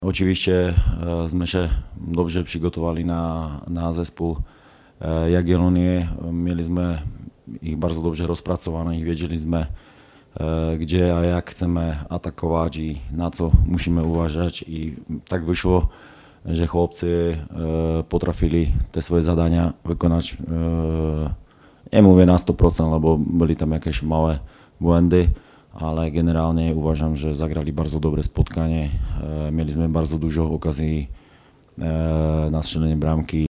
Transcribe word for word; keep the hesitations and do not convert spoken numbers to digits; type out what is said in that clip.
Oczywiście sme sa dobře přigotovali na, na zespół Jagiellonie. Mieli sme ich bardzo dobrze rozpracovaných, wiedzieli sme, gdzie a jak chceme atakować i na co musimy uważać. I tak wyszło, że chłopcy potrafili te swoje zadania wykonać, nie mówię na sto procent, lebo byli tam jakieś małe błędy, ale generálne uważam, že zagrali bardzo dobre spotkanie. Mieli sme bardzo dużo okazji na strzelenie bramky.